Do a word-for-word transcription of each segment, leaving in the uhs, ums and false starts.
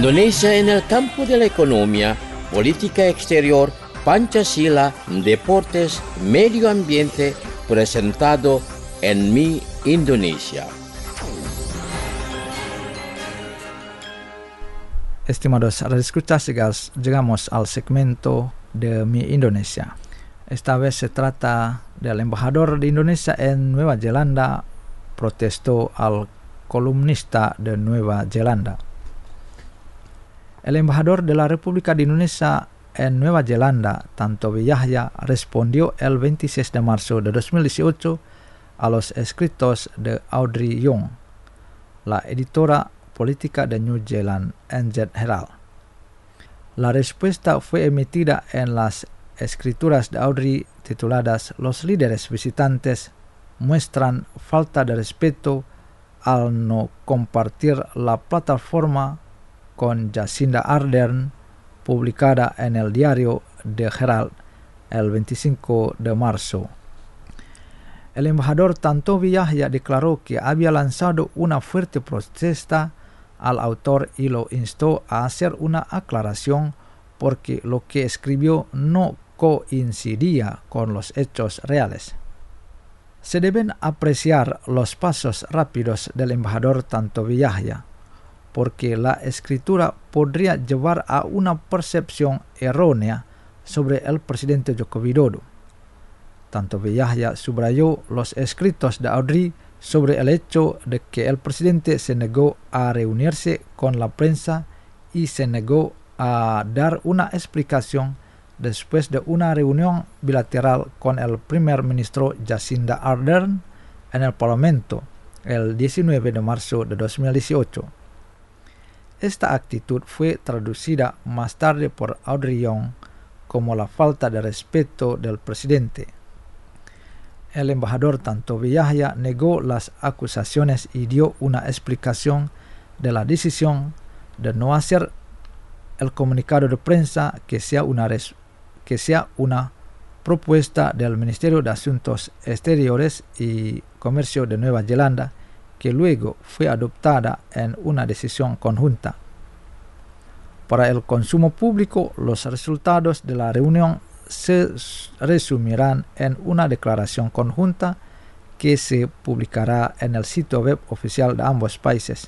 Indonesia en el campo de la economía, política exterior, Pancasila, deportes, medio ambiente, presentado en Mi Indonesia. Estimados radioescuchas, llegamos al segmento de Mi Indonesia. Esta vez se trata del embajador de Indonesia en Nueva Zelanda protestó al columnista de Nueva Zelanda. El embajador de la República de Indonesia en Nueva Zelanda, Tantowi Yahya, respondió el veintiséis de marzo de dos mil dieciocho a los escritos de Audrey Young, la editora política de New Zealand N Z Herald. La respuesta fue emitida en las escrituras de Audrey tituladas "Los líderes visitantes muestran falta de respeto al no compartir la plataforma con Jacinda Ardern", publicada en el diario The Herald el veinticinco de marzo. El embajador Tantowi Yahya declaró que había lanzado una fuerte protesta al autor y lo instó a hacer una aclaración porque lo que escribió no coincidía con los hechos reales. Se deben apreciar los pasos rápidos del embajador Tantowi Yahya, porque la escritura podría llevar a una percepción errónea sobre el presidente Joko Widodo. Tantowi Yahya subrayó los escritos de Audrey sobre el hecho de que el presidente se negó a reunirse con la prensa y se negó a dar una explicación después de una reunión bilateral con el primer ministro Jacinda Ardern en el Parlamento el diecinueve de marzo de dos mil dieciocho. Esta actitud fue traducida más tarde por Audrey Young como la falta de respeto del presidente. El embajador Tantowi Yahya negó las acusaciones y dio una explicación de la decisión de no hacer el comunicado de prensa que sea una, res, que sea una propuesta del Ministerio de Asuntos Exteriores y Comercio de Nueva Zelanda, que luego fue adoptada en una decisión conjunta. Para el consumo público, los resultados de la reunión se resumirán en una declaración conjunta que se publicará en el sitio web oficial de ambos países.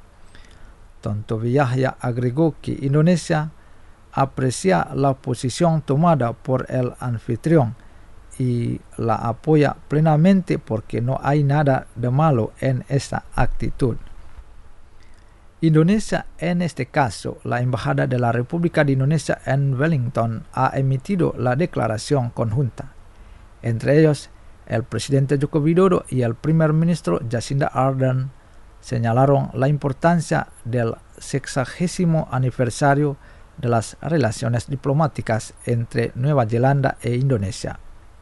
Tantowi Yahya agregó que Indonesia aprecia la posición tomada por el anfitrión y la apoya plenamente porque no hay nada de malo en esta actitud. Indonesia, en este caso, la Embajada de la República de Indonesia en Wellington, ha emitido la declaración conjunta. Entre ellos, el presidente Joko Widodo y el primer ministro Jacinda Ardern señalaron la importancia del sexagésimo aniversario de las relaciones diplomáticas entre Nueva Zelanda e Indonesia,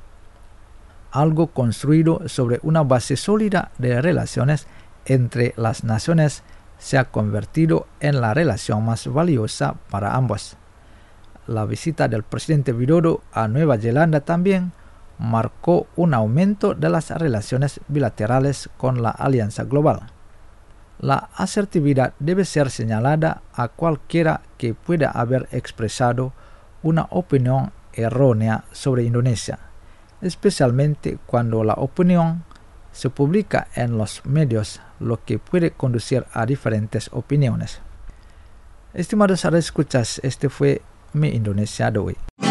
algo construido sobre una base sólida de relaciones entre las naciones se ha convertido en la relación más valiosa para ambos. La visita del presidente Widodo a Nueva Zelanda también marcó un aumento de las relaciones bilaterales con la Alianza Global. La asertividad debe ser señalada a cualquiera que pueda haber expresado una opinión errónea sobre Indonesia, especialmente cuando la opinión se publica en los medios, lo que puede conducir a diferentes opiniones. Estimados radioescuchas, este fue Mi Indonesia de hoy.